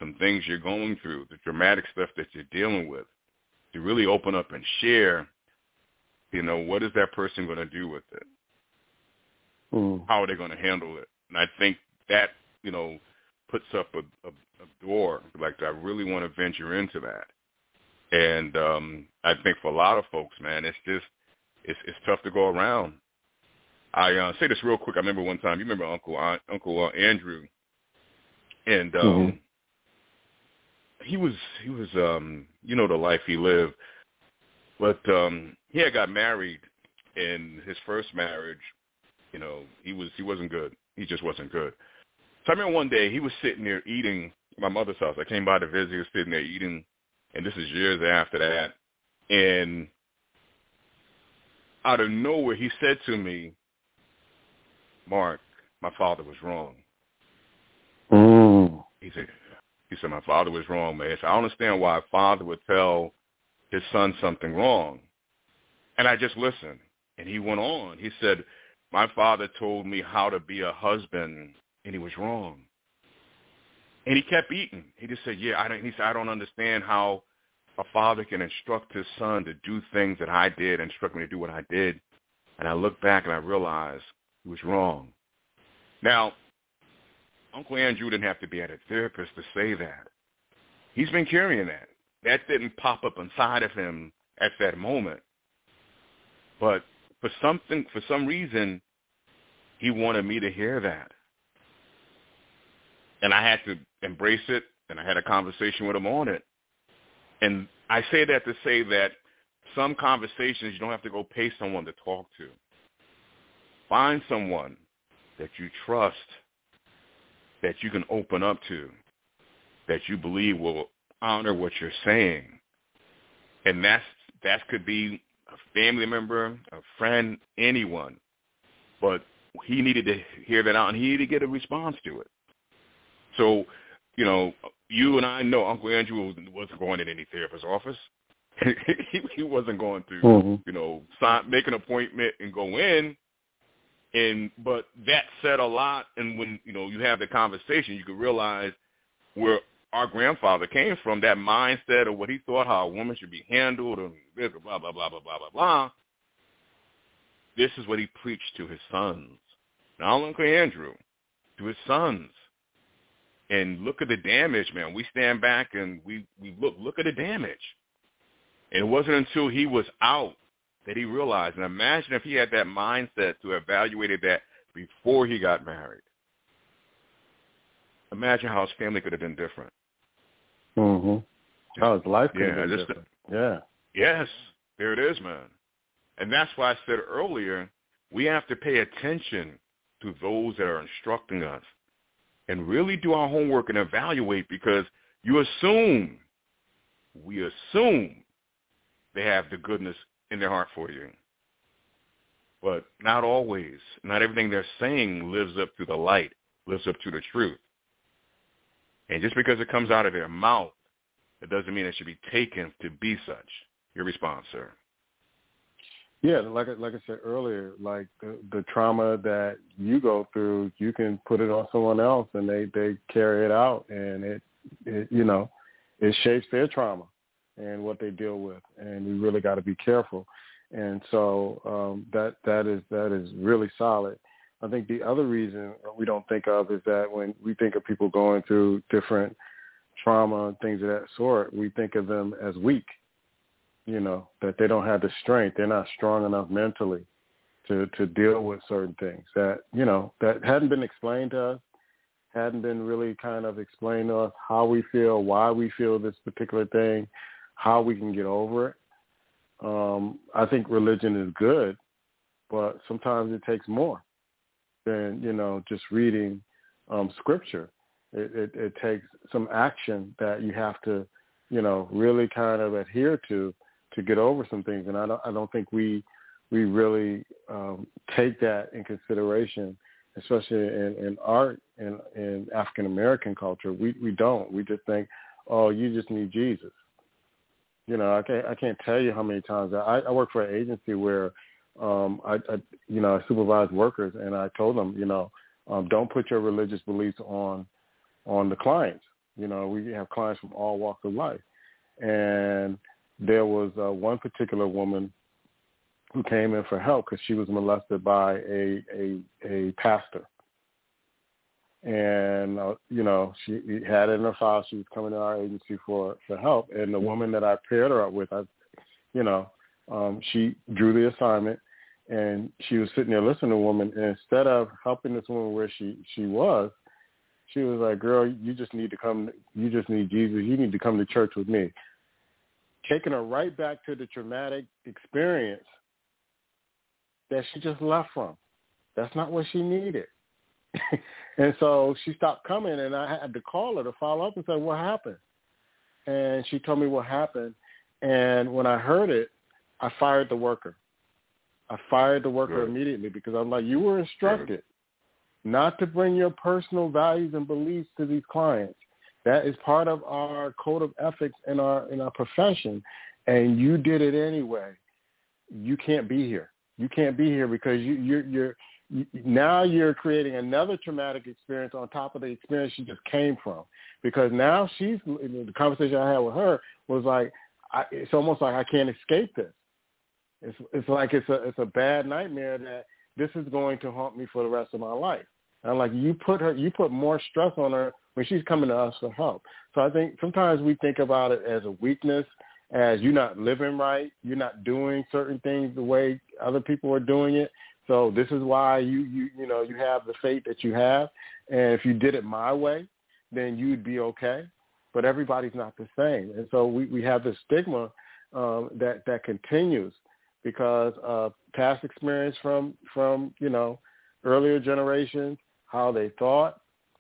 some things you're going through, the dramatic stuff that you're dealing with, to really open up and share, what is that person going to do with it? How are they going to handle it? And I think that, puts up a door. Like, I really want to venture into that. And I think for a lot of folks, man, it's tough to go around. I say this real quick. I remember one time, you remember Uncle Andrew, and he was the life he lived, but he had got married, and his first marriage, he wasn't good. He just wasn't good. So I remember one day he was sitting there eating at my mother's house. I came by to visit. He was sitting there eating, and this is years after that. And out of nowhere, he said to me, "Mark, my father was wrong." He said, "My father was wrong, man." So I don't understand why a father would tell his son something wrong. And I just listened. And he went on. He said, "My father told me how to be a husband, and he was wrong." And he kept eating. He just said, I don't understand how a father can instruct his son to do things that I did, instruct me to do what I did. And I looked back and I realized he was wrong. Now, Uncle Andrew didn't have to be at a therapist to say that. He's been carrying that. That didn't pop up inside of him at that moment. But for some reason, he wanted me to hear that. And I had to embrace it, and I had a conversation with him on it. And I say that to say that some conversations you don't have to go pay someone to talk to. Find someone that you trust, that you can open up to, that you believe will honor what you're saying. And that could be a family member, a friend, anyone. But he needed to hear that out, and he needed to get a response to it. So, you and I know Uncle Andrew wasn't going in any therapist's office. He wasn't going to, make an appointment and go in. But that said a lot. And when, you have the conversation, you can realize where our grandfather came from, that mindset of what he thought how a woman should be handled and blah, blah, blah, blah, blah, blah, blah. This is what he preached to his sons. Not only Uncle Andrew, to his sons. And look at the damage, man. We stand back and we look at the damage. And it wasn't until he was out that he realized. And imagine if he had that mindset to evaluated that before he got married. Imagine how his family could have been different. How his life could have been different. Yeah. Yes, there it is, man. And that's why I said earlier, we have to pay attention to those that are instructing us and really do our homework and evaluate, because we assume they have the goodness in their heart for you. But not always. Not everything they're saying lives up to the light, lives up to the truth. And just because it comes out of their mouth, it doesn't mean it should be taken to be such. Your response, sir. Yeah, like I said earlier, like the trauma that you go through, you can put it on someone else, and they carry it out, and it shapes their trauma and what they deal with, and we really got to be careful. And so that is really solid. I think the other reason we don't think of is that when we think of people going through different trauma and things of that sort, we think of them as weak. That they don't have the strength. They're not strong enough mentally to deal with certain things that hadn't been explained to us, hadn't been really kind of explained to us how we feel, why we feel this particular thing, how we can get over it. I think religion is good, but sometimes it takes more than, just reading scripture. It takes some action that you have to, really kind of adhere to get over some things. And I don't think we really take that in consideration, especially in art and in African American culture. We don't. We just think, oh, you just need Jesus. I can't tell you how many times I work for an agency where I supervise workers, and I told them, don't put your religious beliefs on the clients. You know, we have clients from all walks of life. And there was one particular woman who came in for help because she was molested by a pastor. And, you know, she had it in her file. She was coming to our agency for help. And the woman that I paired her up with, she drew the assignment, and she was sitting there listening to the woman. And instead of helping this woman where she was like, girl, you just need to come. You just need Jesus. You need to come to church with me. Taking her right back to the traumatic experience that she just left from. That's not what she needed. And so she stopped coming, and I had to call her to follow up and say, what happened? And she told me what happened. And when I heard it, I fired the worker. I fired the worker immediately because I'm like, you were instructed not to bring your personal values and beliefs to these clients. That is part of our code of ethics in our profession, and you did it anyway. You can't be here. You can't be here because now you're creating another traumatic experience on top of the experience she just came from. Because now the conversation I had with her was like, it's almost like I can't escape this. It's like it's a bad nightmare that this is going to haunt me for the rest of my life. And like you put more stress on her when she's coming to us for help. So I think sometimes we think about it as a weakness, as you're not living right, you're not doing certain things the way other people are doing it. So this is why you have the fate that you have. And if you did it my way, then you'd be okay. But everybody's not the same. And so we have this stigma that continues because of past experience from earlier generations, how they thought,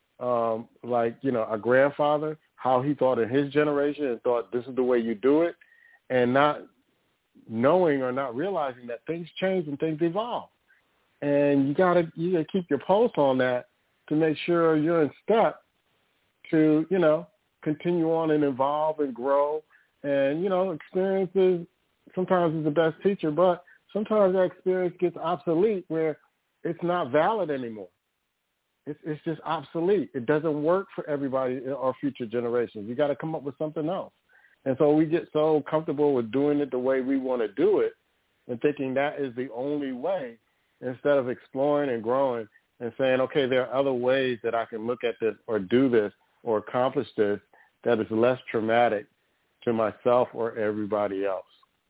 our grandfather, how he thought in his generation and thought this is the way you do it, and not knowing or not realizing that things change and things evolve. And you gotta keep your pulse on that to make sure you're in step to, continue on and evolve and grow. And, experiences sometimes is the best teacher, but sometimes that experience gets obsolete where it's not valid anymore. It's just obsolete. It doesn't work for everybody or future generations. You got to come up with something else. And so we get so comfortable with doing it the way we want to do it and thinking that is the only way instead of exploring and growing and saying, okay, there are other ways that I can look at this or do this or accomplish this that is less traumatic to myself or everybody else.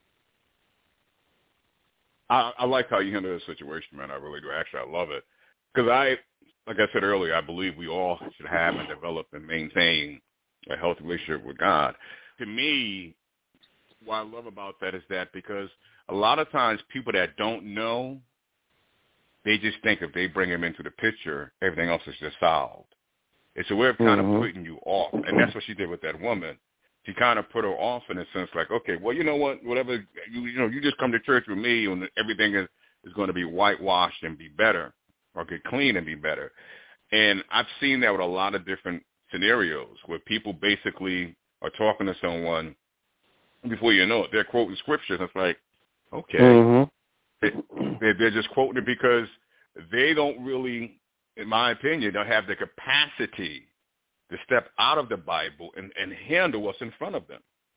I like how you handle this situation, man. I really do. Actually, I love it. Because like I said earlier, I believe we all should have and develop and maintain a healthy relationship with God. To me, what I love about that is that because a lot of times people that don't know, they just think if they bring him into the picture, everything else is just solved. It's a way of kind of putting you off. And that's what she did with that woman. She kind of put her off in a sense like, okay, well, you know what, whatever, you just come to church with me and everything is going to be whitewashed and be better or get clean and be better. And I've seen that with a lot of different scenarios where people basically are talking to someone before you know it. They're quoting scriptures. It's like, okay. They're just quoting it because they don't really, in my opinion, don't have the capacity to step out of the Bible and handle what's in front of them.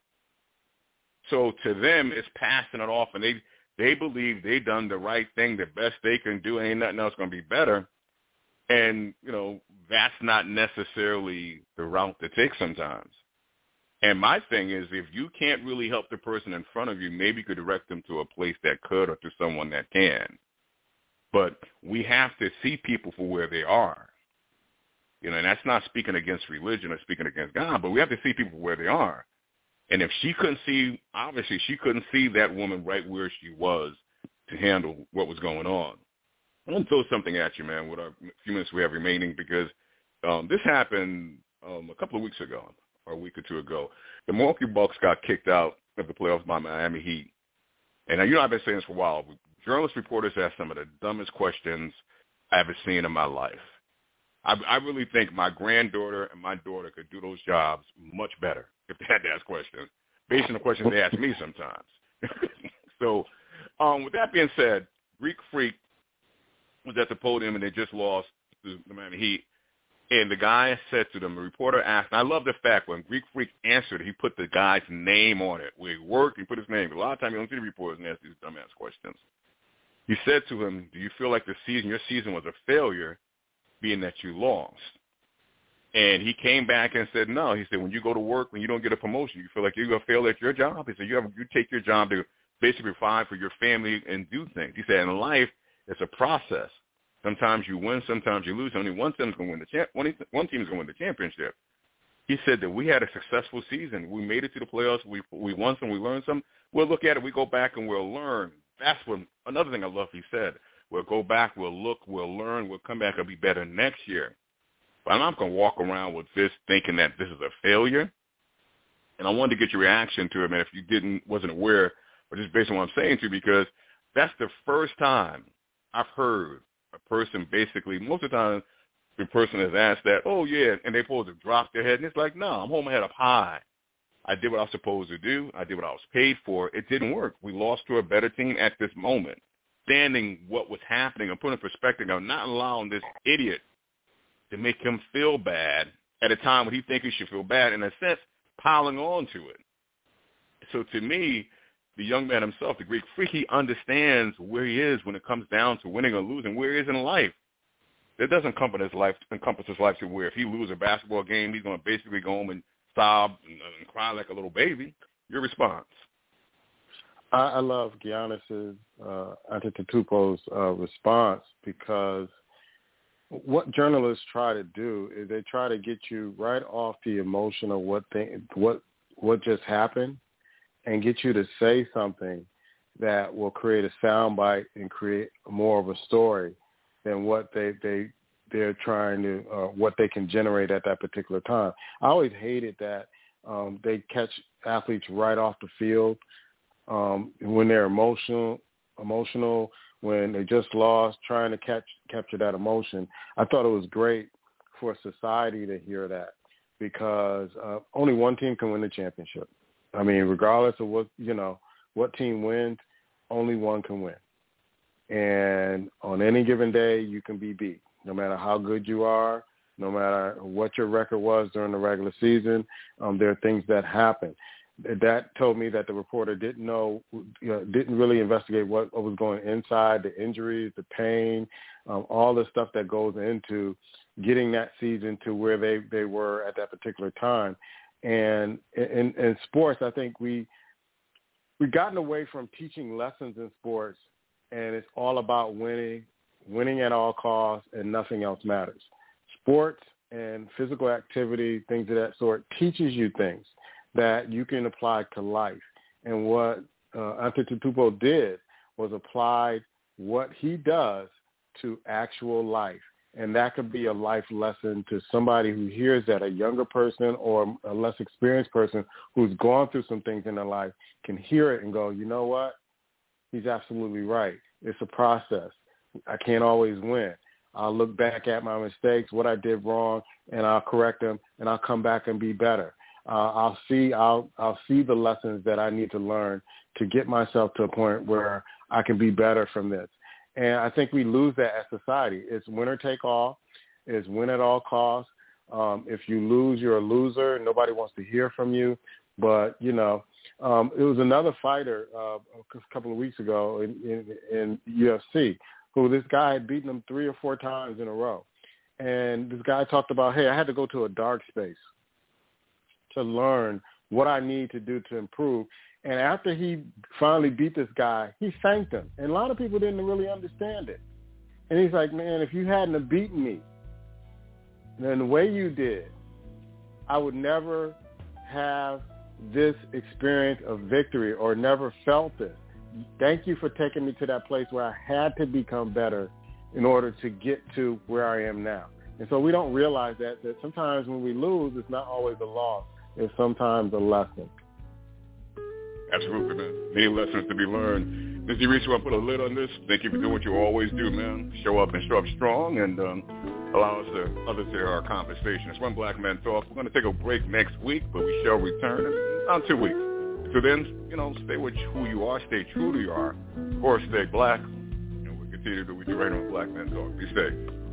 So to them, it's passing it off, and they believe they done the right thing, the best they can do, ain't nothing else going to be better. And, that's not necessarily the route to take sometimes. And my thing is, if you can't really help the person in front of you, maybe you could direct them to a place that could or to someone that can. But we have to see people for where they are. And that's not speaking against religion or speaking against God, but we have to see people where they are. And if she couldn't see, obviously she couldn't see that woman right where she was to handle what was going on. I want to throw something at you, man, with our few minutes we have remaining, because this happened a couple of weeks ago, or a week or two ago. The Milwaukee Bucks got kicked out of the playoffs by Miami Heat. And I've been saying this for a while. Journalists, reporters ask some of the dumbest questions I've ever seen in my life. I really think my granddaughter and my daughter could do those jobs much better if they had to ask questions, based on the questions they ask me sometimes. So with that being said, Greek Freak was at the podium, and they just lost to the Miami Heat. And the guy said to them, the reporter asked, and I love the fact when Greek Freak answered, he put the guy's name on it. Where he worked, he put his name. A lot of times you don't see the reporters ask these dumbass questions. He said to him, do you feel like your season was a failure, being that you lost? And he came back and said, no. He said, when you go to work, when you don't get a promotion, you feel like you're going to fail at your job? He said, you take your job to basically provide for your family and do things. He said, in life, it's a process. Sometimes you win, sometimes you lose. Only one team is going to win the championship. He said that we had a successful season. We made it to the playoffs. We won some. We learned some. We'll look at it. We go back and we'll learn. That's what another thing I love he said. We'll go back. We'll look. We'll learn. We'll come back and be better next year. But I'm not going to walk around with this thinking that this is a failure. And I wanted to get your reaction to it, man, if you wasn't aware, or just based on what I'm saying to you, because that's the first time I've heard a person basically, most of the time, the person has asked that, oh, yeah, and they're supposed to drop their head. And it's like, no, I'm holding my head up high. I did what I was supposed to do. I did what I was paid for. It didn't work. We lost to a better team at this moment. Understanding what was happening and putting in perspective of not allowing this idiot to make him feel bad at a time when he thinks he should feel bad, in a sense, piling on to it. So to me, the young man himself, the Greek Freak, he understands where he is when it comes down to winning or losing, where he is in life. It doesn't encompass his life to where if he loses a basketball game, he's going to basically go home and sob and cry like a little baby. Your response? I love Giannis's Antetokounmpo's response, because what journalists try to do is they try to get you right off the emotion of what just happened, and get you to say something that will create a soundbite and create more of a story than what they're trying to what they can generate at that particular time. I always hated that they catch athletes right off the field when they're emotional, when they just lost, trying to capture that emotion. I thought it was great for society to hear that, because only one team can win the championship. I mean, regardless of what team wins, only one can win. And on any given day, you can be beat, no matter how good you are, no matter what your record was during the regular season. There are things that happen. That told me that the reporter didn't really investigate what was going inside, the injuries, the pain, all the stuff that goes into getting that season to where they were at that particular time. And in sports, I think we've gotten away from teaching lessons in sports, and it's all about winning at all costs, and nothing else matters. Sports and physical activity, things of that sort, teaches you things that you can apply to life. And what Antetokounmpo did was apply what he does to actual life. And that could be a life lesson to somebody who hears that, a younger person or a less experienced person who's gone through some things in their life can hear it and go, you know what? He's absolutely right. It's a process. I can't always win. I'll look back at my mistakes, what I did wrong, and I'll correct them, and I'll come back and be better. I'll see the lessons that I need to learn to get myself to a point where I can be better from this. And I think we lose that as society. It's winner take all. It's win at all costs. If you lose, you're a loser. Nobody wants to hear from you. But, it was another fighter a couple of weeks ago in UFC who this guy had beaten him 3 or 4 times in a row. And this guy talked about, hey, I had to go to a dark space to learn what I need to do to improve. And after he finally beat this guy, he thanked him. And a lot of people didn't really understand it. And he's like, man, if you hadn't have beaten me, then the way you did, I would never have this experience of victory or never felt this. Thank you for taking me to that place where I had to become better in order to get to where I am now. And so we don't realize that sometimes when we lose, it's not always a loss. It's sometimes a lesson. Absolutely, man. Many lessons to be learned. Mr. Reese, I put a lid on this. Thank you for doing what you always do, man. Show up and show up strong, and allow us others to hear our conversation. It's One Black Man Talk. We're going to take a break next week, but we shall return in about 2 weeks. So then, stay with who you are, stay true to you are. Of course, stay black, and we'll continue to do what we do right on Black Man Talk. Be safe.